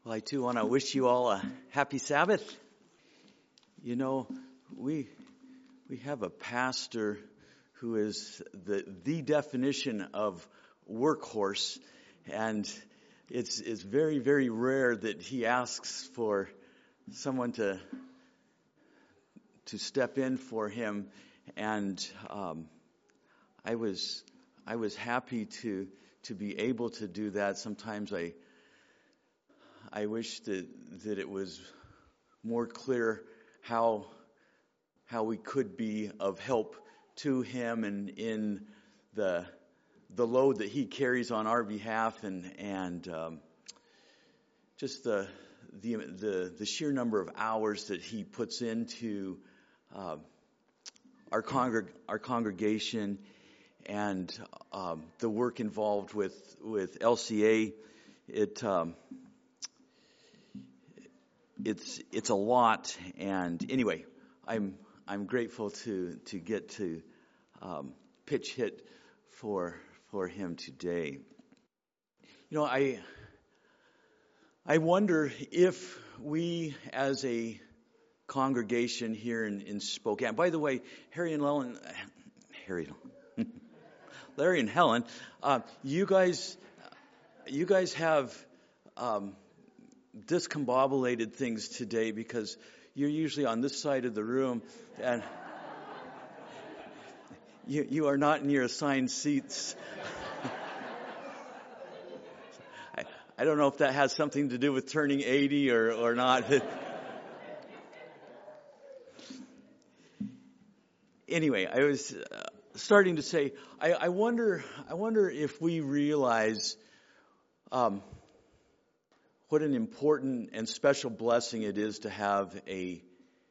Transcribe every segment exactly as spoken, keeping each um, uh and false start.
Well, I too want to wish you all a happy Sabbath. You know, we we have a pastor who is the the definition of workhorse, and it's it's very very rare that he asks for someone to to step in for him, and um, I was I was happy to to be able to do that. Sometimes I. I wish that, that it was more clear how how we could be of help to him and in the the load that he carries on our behalf, and and um, just the the the the sheer number of hours that he puts into uh, our congreg- our congregation, and um, the work involved with with L C A. It um, It's it's a lot, and anyway, I'm I'm grateful to to get to um, pitch hit for for him today. You know, I I wonder if we as a congregation here in, in Spokane. By the way, Harry and Helen, Harry, Larry and Helen, uh, you guys you guys have. Um, discombobulated things today because you're usually on this side of the room and you you are not in your assigned seats. I, I don't know if that has something to do with turning eighty or, or not. Anyway, I was uh, starting to say, I, I wonder I wonder if we realize um, what an important and special blessing it is to have a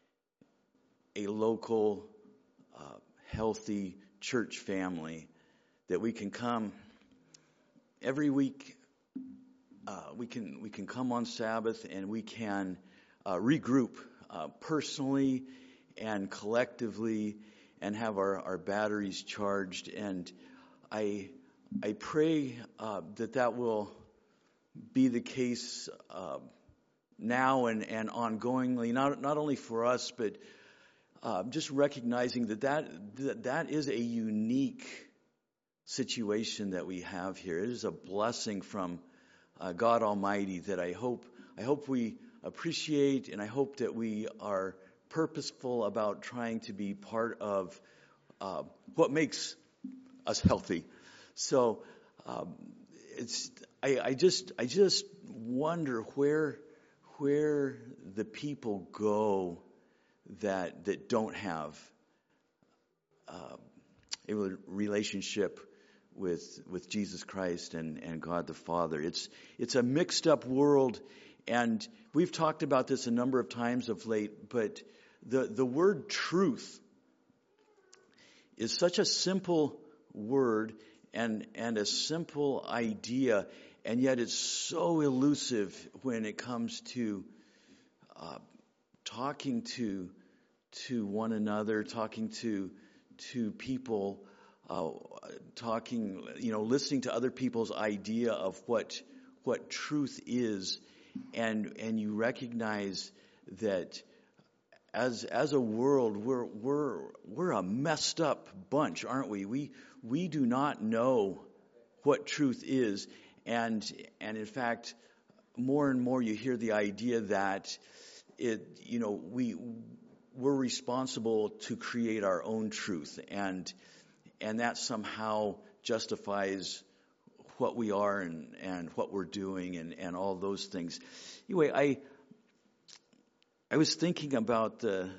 a local, uh, healthy church family that we can come every week. Uh, we can we can come on Sabbath and we can uh, regroup uh, personally and collectively and have our, our batteries charged. And I I pray uh, that that will be the case uh, now and, and ongoingly, not not only for us, but uh, just recognizing that that, that that is a unique situation that we have here. It is a blessing from uh, God Almighty that I hope I hope we appreciate, and I hope that we are purposeful about trying to be part of uh, what makes us healthy. So um, it's. I, I just I just wonder where where the people go that that don't have uh, a relationship with with Jesus Christ and, and God the Father. It's it's a mixed up world, and we've talked about this a number of times of late. But the the word truth is such a simple word and and a simple idea. And yet it's so elusive when it comes to uh, talking to to one another, talking to to people, uh, talking, you know, listening to other people's idea of what what truth is, and and you recognize that as as a world we're we're we're a messed up bunch, aren't we? We we do not know what truth is. And and in fact, more and more you hear the idea that it, you know, we we're responsible to create our own truth, and and that somehow justifies what we are and, and what we're doing and, and all those things. Anyway, I I was thinking about the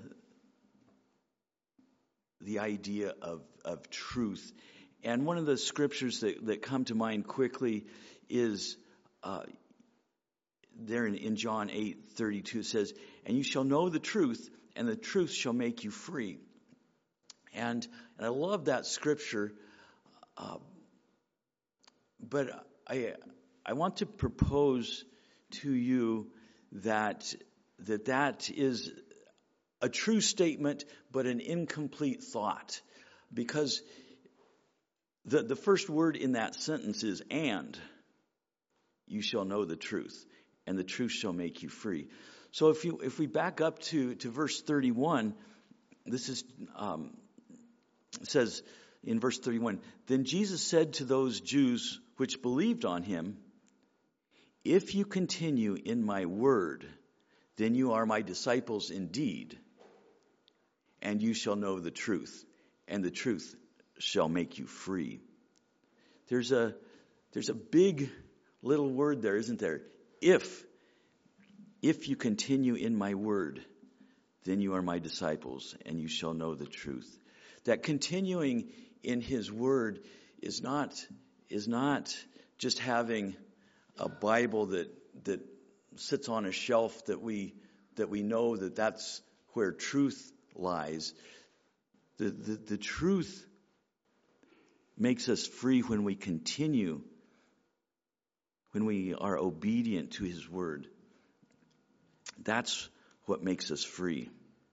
the idea of of truth, and one of the scriptures that, that come to mind quickly is uh, there in, in John eight thirty-two. It says, "And you shall know the truth, and the truth shall make you free." And and I love that scripture, uh, but I I want to propose to you that that that is a true statement, but an incomplete thought, because the the first word in that sentence is "and you shall know the truth." and the truth shall make you free. So if you if we back up to, to verse thirty-one, this is um, it says in verse thirty-one, then Jesus said to those Jews which believed on him, if you continue in my word, then you are my disciples indeed, and you shall know the truth, and the truth shall make you free. There's a there's a big little word there, isn't there? If if you continue in my word, then you are my disciples, and you shall know the truth. That continuing in his word is not is not just having a Bible that that sits on a shelf that we that we know that that's where truth lies. The the, the truth makes us free when we continue, when we are obedient to his word. That's what makes us free.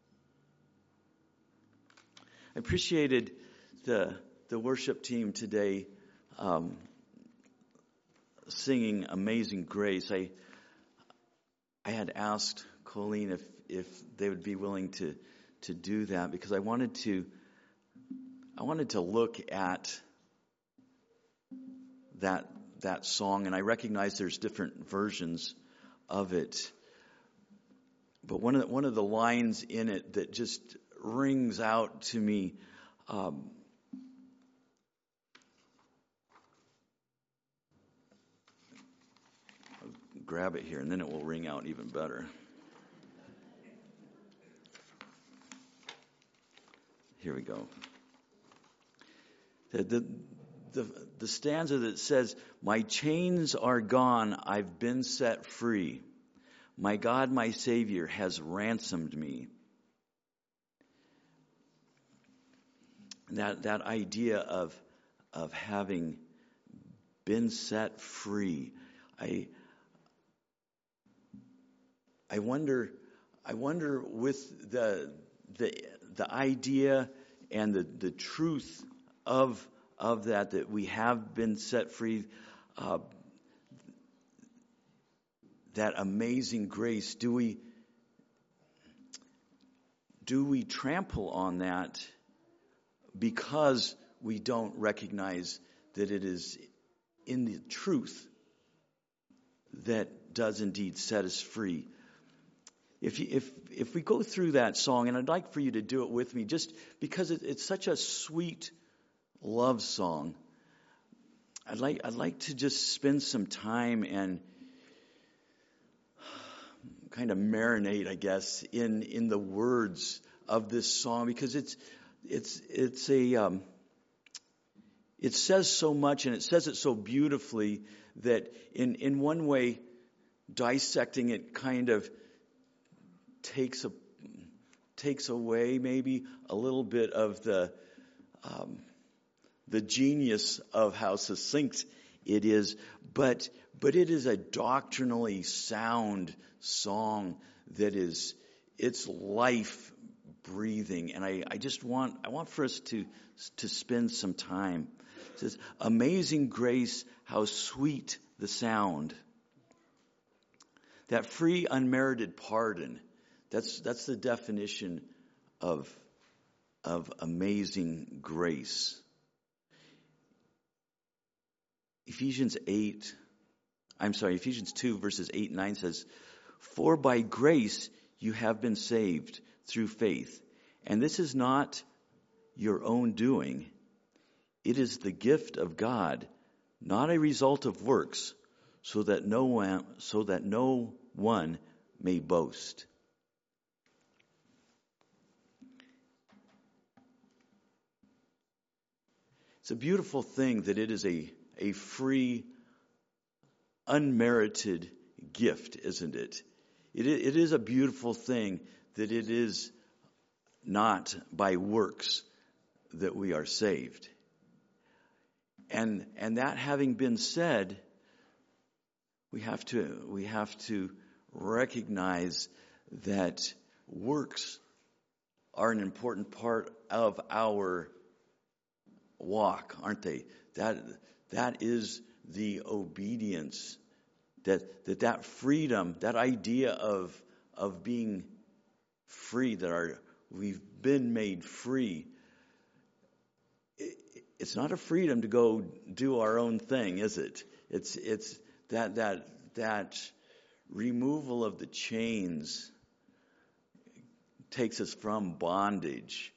I appreciated the the worship team today um, singing Amazing Grace. I I had asked Colleen if, if they would be willing to to do that, because I wanted to I wanted to look at that that song, and I recognize there's different versions of it. But one of the, one of the lines in it that just rings out to me, um, I'll grab it here, and then it will ring out even better. Here we go. The, the, the, the stanza that says, my chains are gone, I've been set free. My God, my Savior, has ransomed me. That that idea of of having been set free, I I wonder I wonder with the the the idea and the, the truth of of that that we have been set free. Uh, That amazing grace, do we do we trample on that because we don't recognize that it is in the truth that does indeed set us free? If you, if if we go through that song, and I'd like for you to do it with me, just because it, it's such a sweet love song, I'd like I'd like to just spend some time and kind of marinate, I guess, in, in the words of this song, because it's it's it's a um, it says so much, and it says it so beautifully that in in one way, dissecting it kind of takes a takes away maybe a little bit of the um, the genius of how succinct it is, but but it is a doctrinally sound song that is, it's life breathing, and I, I just want I want for us to to spend some time. It says, amazing grace, how sweet the sound. That free unmerited pardon. That's that's the definition of of amazing grace. Ephesians eight, I'm sorry, Ephesians two verses eight and nine says, for by grace you have been saved through faith, and this is not your own doing. It is the gift of God, not a result of works, so that no one, so that no one may boast. It's a beautiful thing that it is a, a free, unmerited gift, isn't it? It, it is a beautiful thing that it is not by works that we are saved. And and that having been said, we have to we have to recognize that works are an important part of our walk, aren't they? That that is the obedience that that, that freedom, that idea of, of being free, that our, we've been made free, it, it's not a freedom to go do our own thing, is it? It's it's that that that removal of the chains takes us from bondage.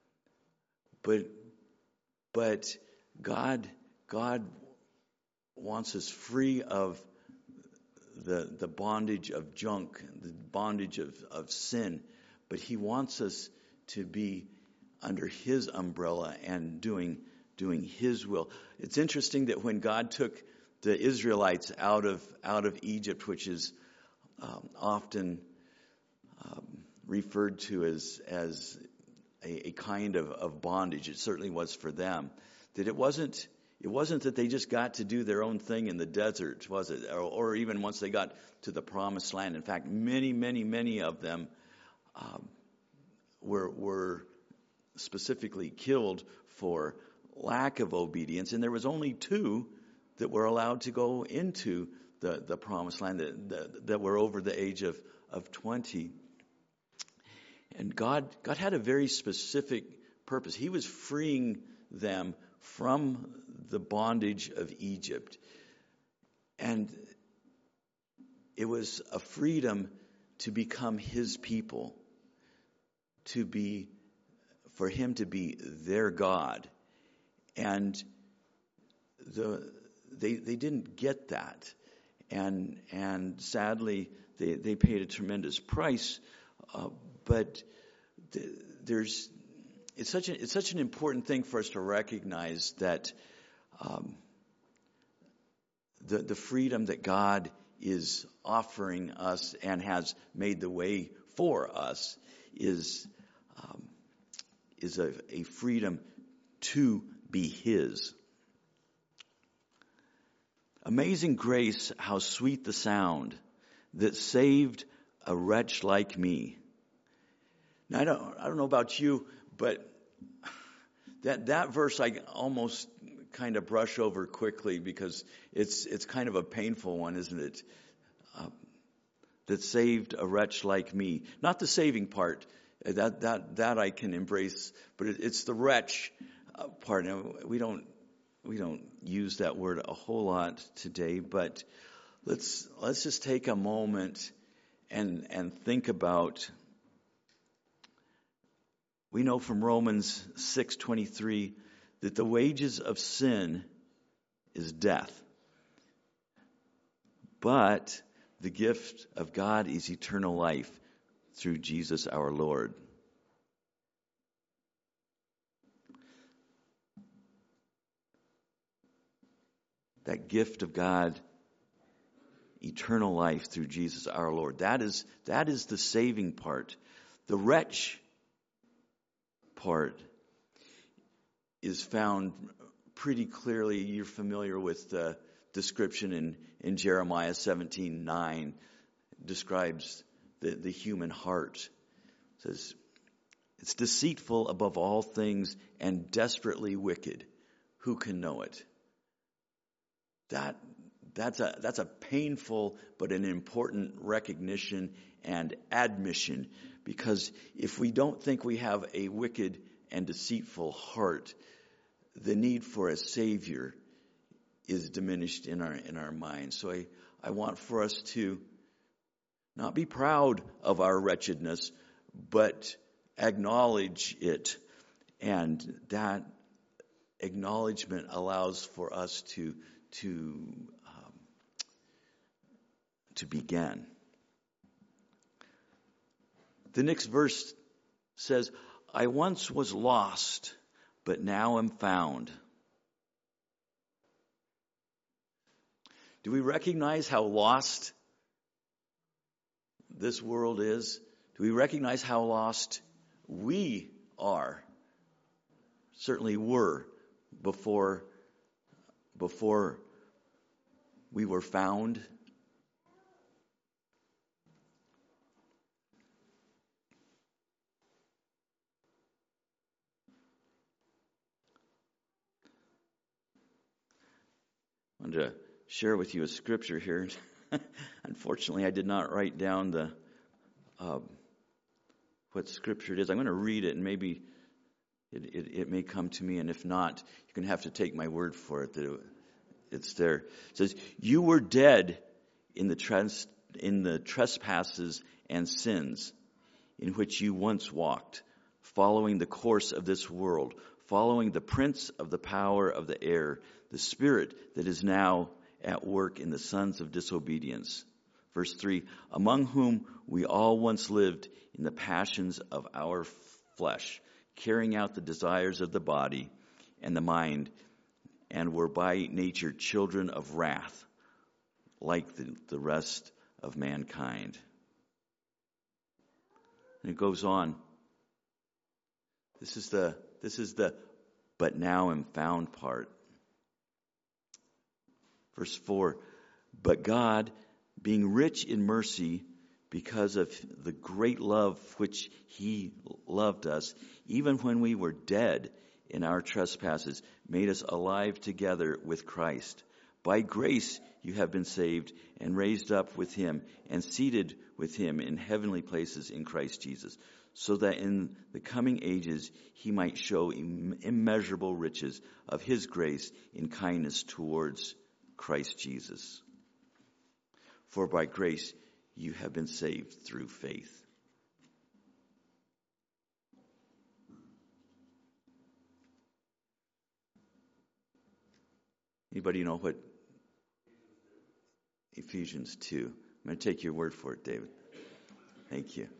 But but God God wants us free of the the bondage of junk, the bondage of, of sin, but He wants us to be under His umbrella and doing doing His will. It's interesting that when God took the Israelites out of out of Egypt, which is um, often um, referred to as as a, a kind of, of bondage, it certainly was for them. That it wasn't it wasn't that they just got to do their own thing in the desert, was it? Or, or even once they got to the promised land. In fact, many, many, many of them um, were were specifically killed for lack of obedience, and there was only two that were allowed to go into the, the promised land that, that, that were over the age of, of twenty. And God, God had a very specific purpose. He was freeing them from the bondage of Egypt. And it was a freedom to become His people, to be, for Him to be their God. And the They they didn't get that, and and sadly they, they paid a tremendous price. Uh, but the, there's it's such a, it's such an important thing for us to recognize that um, the the freedom that God is offering us and has made the way for us is um, is a, a freedom to be His. Amazing grace, how sweet the sound that saved a wretch like me. Now, I don't, I don't know about you, but that that verse I almost kind of brush over quickly because it's it's kind of a painful one, isn't it? Uh, that saved a wretch like me. Not the saving part. That that that I can embrace, but it, it's the wretch uh, part. Now, we don't. We don't use that word a whole lot today, but let's let's just take a moment and and think about. We know from Romans six twenty-three that the wages of sin is death, but the gift of God is eternal life through Jesus our Lord. That gift of God, eternal life through Jesus our Lord. That is, that is the saving part. The wretch part is found pretty clearly. You're familiar with the description in, in Jeremiah seventeen nine. It describes the, the human heart. It says, it's deceitful above all things and desperately wicked. Who can know it? That that's a that's a painful but an important recognition and admission, because if we don't think we have a wicked and deceitful heart, the need for a Savior is diminished in our in our minds. So I, I want for us to not be proud of our wretchedness, but acknowledge it, and that acknowledgement allows for us to to um, to begin. The next verse says, I once was lost, but now am found. Do we recognize how lost this world is? Do we recognize how lost we are? Certainly were before before we were found. I wanted to share with you a scripture here. Unfortunately, I did not write down the uh, what scripture it is. I'm going to read it, and maybe it, it, it may come to me. And if not, you're going to have to take my word for it that it, it's there. It says, "You were dead in the trans, in the trespasses and sins in which you once walked, following the course of this world, following the prince of the power of the air, the spirit that is now at work in the sons of disobedience." Verse three, "Among whom we all once lived in the passions of our flesh, carrying out the desires of the body and the mind, and were by nature children of wrath, like the, the rest of mankind." And it goes on. This is the this is the "but now am found" part. Verse four, "But God, being rich in mercy, because of the great love which he loved us, even when we were dead in our trespasses, made us alive together with Christ. By grace you have been saved, and raised up with him, and seated with him in heavenly places in Christ Jesus, so that in the coming ages he might show im- immeasurable riches of his grace in kindness towards Christ Jesus. For by grace you have been saved through faith." Anybody know what Ephesians two? I'm going to take your word for it, David. Thank you.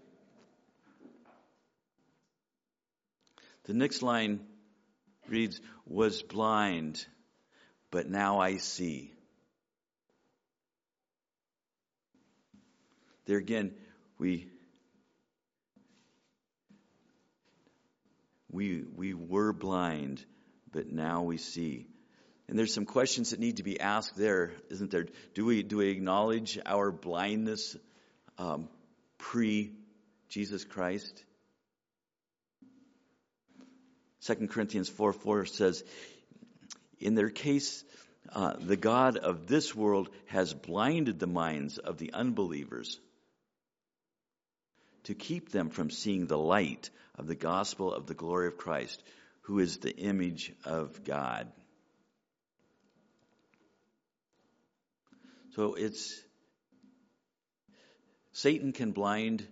The next line reads, "Was blind, but now I see." There again, we we we were blind, but now we see. And there's some questions that need to be asked there, isn't there? Do we do we acknowledge our blindness um, pre-Jesus Christ? Second Corinthians four four says, "In their case, uh, the God of this world has blinded the minds of the unbelievers to keep them from seeing the light of the gospel of the glory of Christ, who is the image of God." So it's, Satan can blind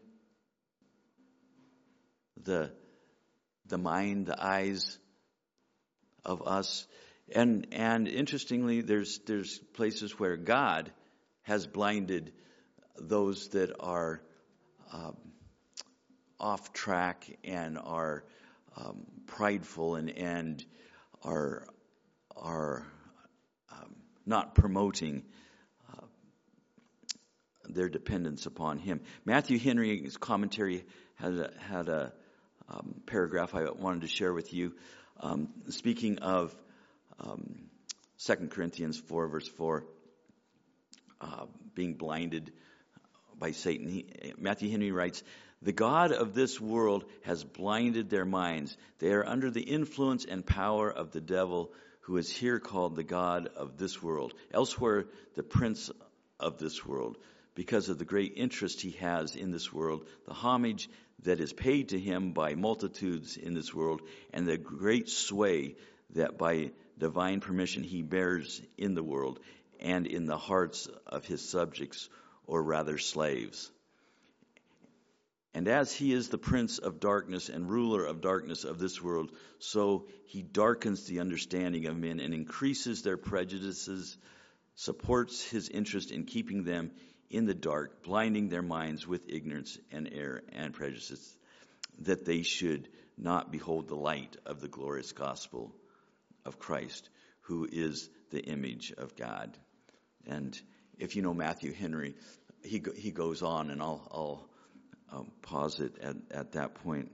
the the mind, the eyes of us. And and interestingly, there's there's places where God has blinded those that are um, off track and are um, prideful and and are are um, not promoting uh, their dependence upon Him. Matthew Henry's commentary had a, had a um, paragraph I wanted to share with you, um, speaking of um, Second Corinthians four, verse four, uh, being blinded by Satan. He, Matthew Henry writes, "The God of this world has blinded their minds. They are under the influence and power of the devil, who is here called the God of this world, elsewhere the prince of this world, because of the great interest he has in this world, the homage that is paid to him by multitudes in this world, and the great sway that by divine permission he bears in the world and in the hearts of his subjects, or rather slaves. And as he is the prince of darkness and ruler of darkness of this world, so he darkens the understanding of men and increases their prejudices, supports his interest in keeping them in the dark, blinding their minds with ignorance and error and prejudices, that they should not behold the light of the glorious gospel of Christ, who is the image of God." And if you know Matthew Henry, he he goes on, and I'll I'll um, pause it at, at that point.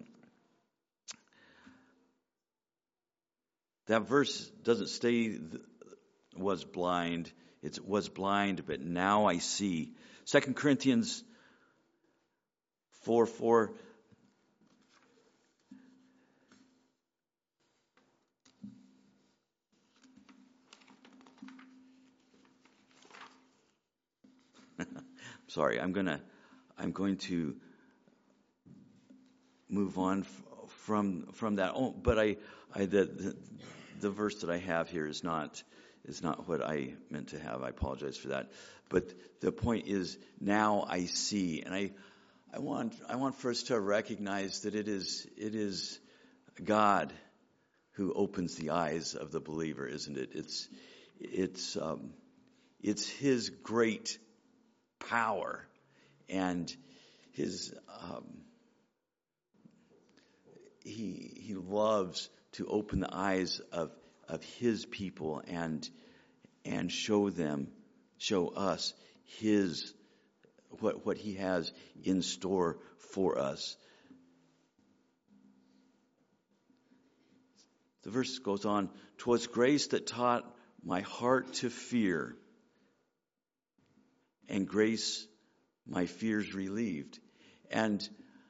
That verse doesn't say was blind. It was blind, but now I see. Second Corinthians four four. sorry, I'm gonna, I'm going to move on f- from from that. Oh, but I, I the, the the verse that I have here is not is not what I meant to have. I apologize for that. But the point is, now I see, and I, I want I want for us to recognize that it is it is God who opens the eyes of the believer, isn't it? It's it's um, it's His great power and His um, he he loves to open the eyes of of His people and and show them, show us His what what He has in store for us. The verse goes on, "'Twas grace that taught my heart to fear, and grace my fears relieved." And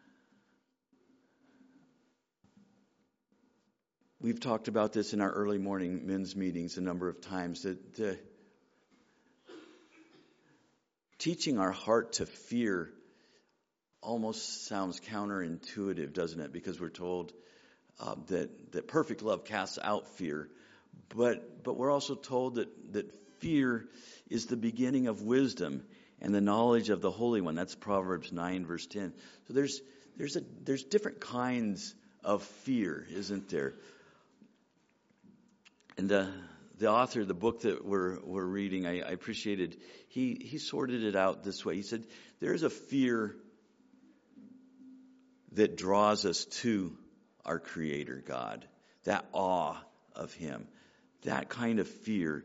we've talked about this in our early morning men's meetings a number of times, that the teaching our heart to fear almost sounds counterintuitive, doesn't it? Because we're told uh, that that perfect love casts out fear, but but we're also told that that fear is the beginning of wisdom and the knowledge of the Holy One. That's Proverbs nine, verse ten. So there's there's a there's different kinds of fear, isn't there? And the the author of the book that we're we're reading, I, I appreciated. He he sorted it out this way. He said there's a fear that draws us to our Creator God, that awe of Him, that kind of fear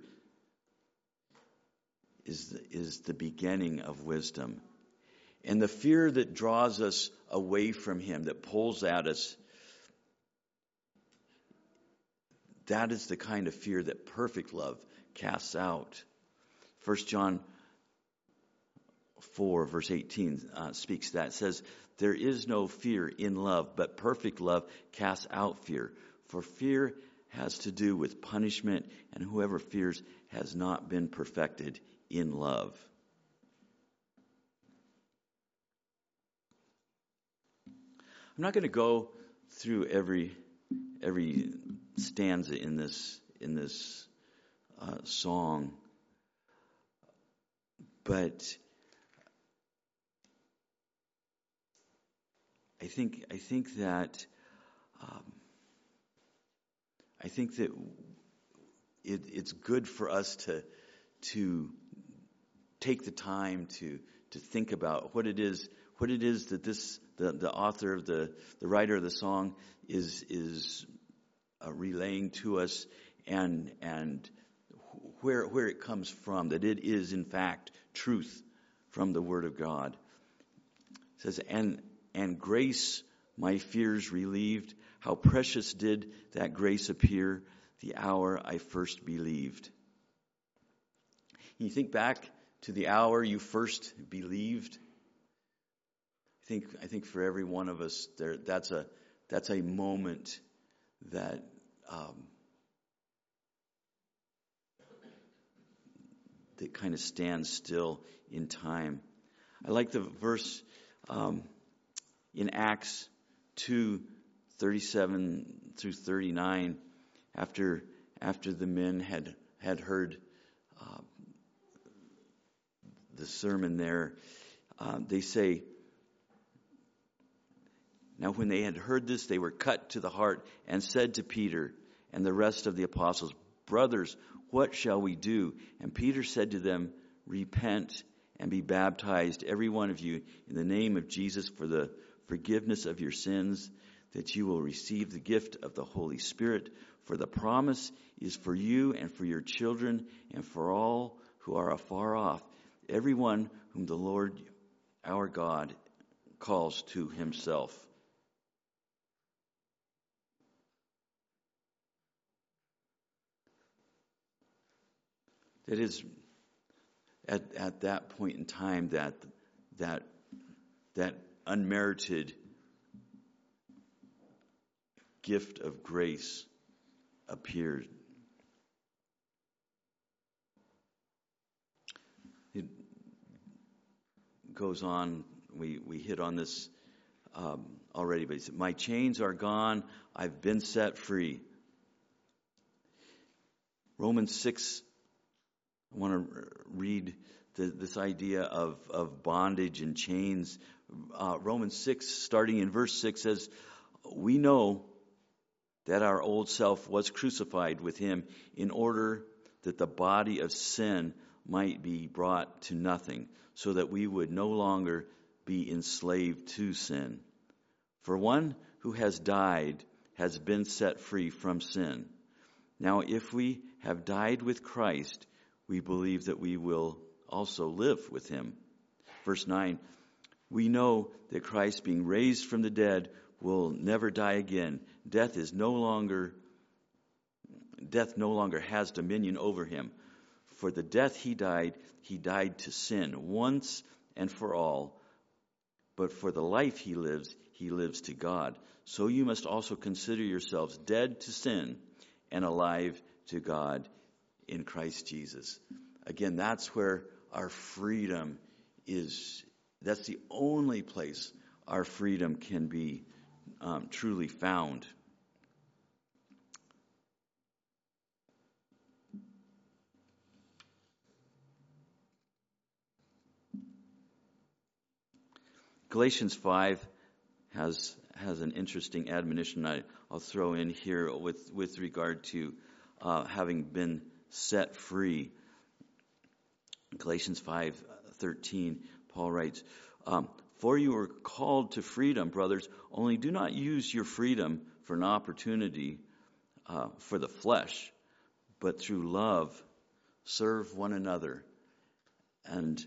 is the, is the beginning of wisdom. And the fear that draws us away from Him, that pulls at us, that is the kind of fear that perfect love casts out. First John four, verse eighteen uh, speaks to that. It says, "There is no fear in love, but perfect love casts out fear. For fear has to do with punishment, and whoever fears has not been perfected in love." I'm not going to go through every every stanza in this in this uh, song, but I think I think that um, I think that it, it's good for us to to take the time to to think about what it is what it is that this the, the author of the the writer of the song is is uh, relaying to us, and and where where it comes from, that it is in fact truth from the Word of God. It says, and and grace my fears relieved, how precious did that grace appear the hour I first believed. You think back to the hour you first believed. I think I think for every one of us there that's a that's a moment that um, that kind of stands still in time. I like the verse um, in Acts two, thirty-seven through thirty-nine, after after the men had had heard uh, the sermon there. Uh, they say, "Now when they had heard this, they were cut to the heart and said to Peter and the rest of the apostles, 'Brothers, what shall we do?' And Peter said to them, 'Repent and be baptized, every one of you, in the name of Jesus for the forgiveness of your sins, that you will receive the gift of the Holy Spirit. For the promise is for you and for your children and for all who are afar off, everyone whom the Lord our God calls to Himself.'" It is at at that point in time that that that unmerited gift of grace appeared. It goes on. We, we hit on this um, already, but he said, my chains are gone. I've been set free. Romans six, I want to read the, this idea of, of bondage and chains. Uh, Romans six, starting in verse six, says, we know that our old self was crucified with him in order that the body of sin might be brought to nothing, so that we would no longer be enslaved to sin. For one who has died has been set free from sin. Now, if we have died with Christ, we believe that we will also live with him. Verse nine, we know that Christ, being raised from the dead, will never die again. Death is no longer, death no longer has dominion over him. For the death he died, he died to sin once and for all. But for the life he lives, he lives to God. So you must also consider yourselves dead to sin and alive to God in Christ Jesus. Again, that's where our freedom is. That's the only place our freedom can be um, truly found. Galatians five has has an interesting admonition I, I'll throw in here with, with regard to uh, having been set free. Galatians five thirteen, Paul writes, um, for you are called to freedom, brothers, only do not use your freedom for an opportunity uh, for the flesh, but through love serve one another. And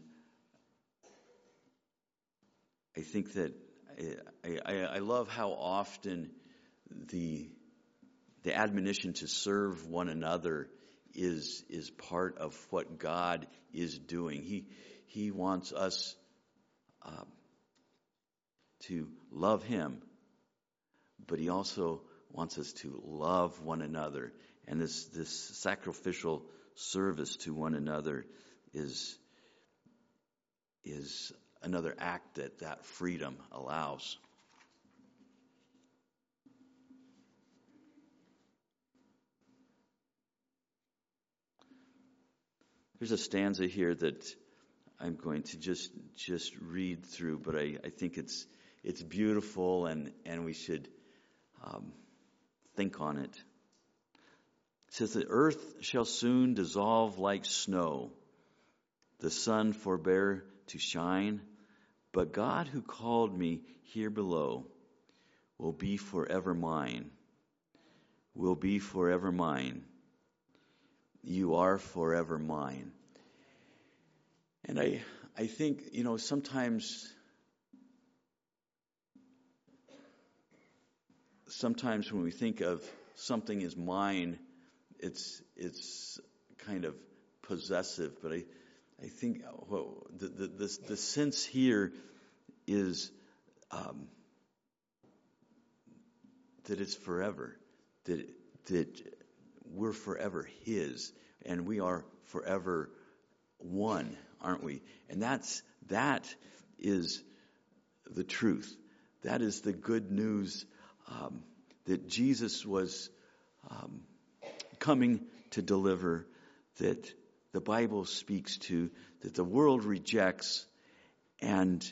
I think that I, I, I love how often the the admonition to serve one another is is part of what God is doing. He He wants us uh, to love Him, but He also wants us to love one another. And this this sacrificial service to one another is is another act that that freedom allows. There's a stanza here that I'm going to just just read through, but I, I think it's it's beautiful and, and we should um, think on it. It says, the earth shall soon dissolve like snow, the sun forbear to shine, but God who called me here below will be forever mine, will be forever mine. You are forever mine. And I I think, you know, sometimes sometimes when we think of something as mine, it's it's kind of possessive, but I I think well, the, the the the sense here is um, that it's forever, that that we're forever His, and we are forever one, aren't we? And that's that is the truth. That is the good news um, that Jesus was um, coming to deliver, that the Bible speaks to, that the world rejects. And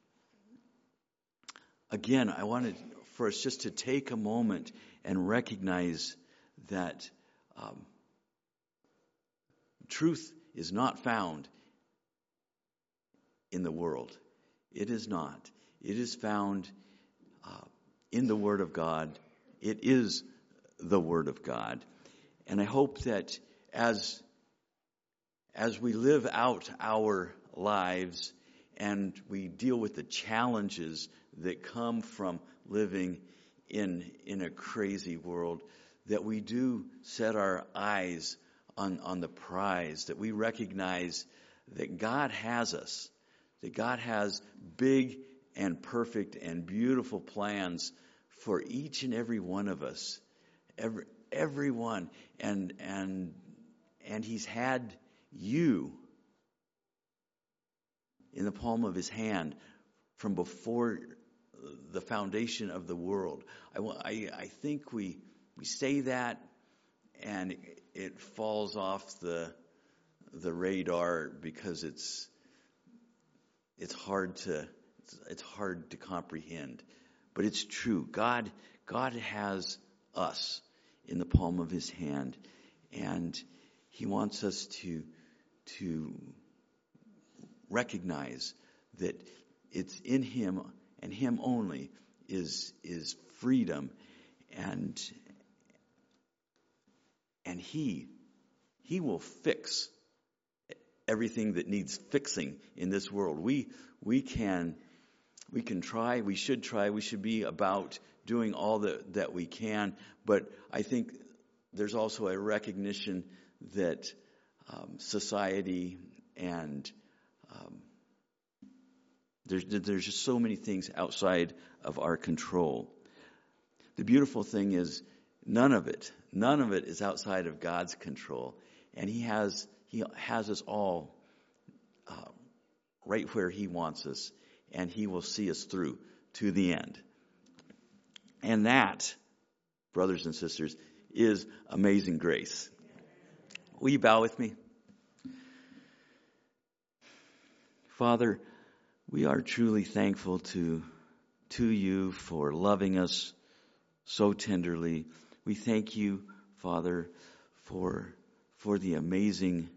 again, I wanted for us just to take a moment and recognize that um, truth is not found in the world. It is not. It is found uh, in the Word of God. It is the Word of God. And I hope that as as we live out our lives and we deal with the challenges that come from living in in a crazy world, that we do set our eyes on, on the prize, that we recognize that God has us, that God has big and perfect and beautiful plans for each and every one of us, every everyone, and and and He's had you in the palm of his hand from before the foundation of the world. I, I, I think we we say that and it, it falls off the the radar because it's it's hard to it's, it's hard to comprehend. But it's true. God God has us in the palm of his hand, and he wants us to to recognize that it's in him and him only is is freedom, and and he he will fix everything that needs fixing in this world. We we can we can try, we should try, we should be about doing all that, that we can, but I think there's also a recognition that um, society and um, there's, there's just so many things outside of our control. The beautiful thing is none of it, none of it is outside of God's control, and he has he has us all uh, right where he wants us, and he will see us through to the end. And that, brothers and sisters, is amazing grace. Will you bow with me? Father, we are truly thankful to, to you for loving us so tenderly. We thank you, Father, for, for the amazing,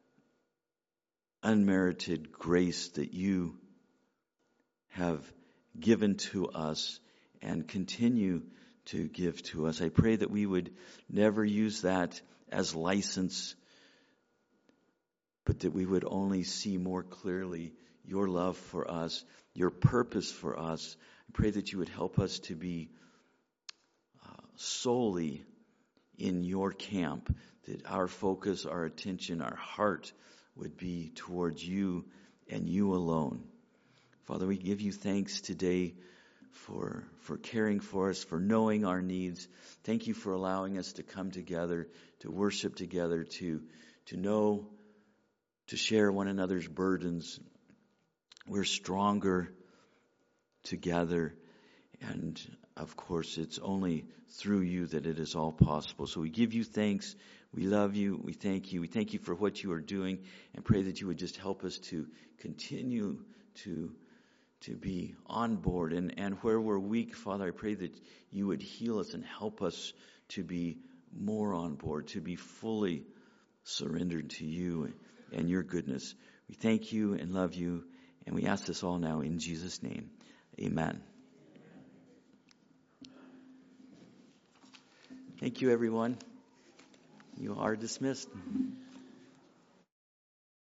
unmerited grace that you have given to us and continue to give to us. I pray that we would never use that as license, but that we would only see more clearly your love for us, your purpose for us. I pray that you would help us to be uh, solely in your camp, that our focus, our attention, our heart would be towards you and you alone. Father, we give you thanks today for for caring for us, for knowing our needs. Thank you for allowing us to come together, to worship together, to to know, to share one another's burdens. We're stronger together, and of course it's only through you that it is all possible. So we give you thanks, we love you, we thank you, we thank you for what you are doing, and pray that you would just help us to continue to to be on board, and, and where we're weak, Father, I pray that you would heal us and help us to be more on board, to be fully surrendered to you and your goodness. We thank you and love you, and we ask this all now in Jesus' name. Amen. Thank you, everyone. You are dismissed.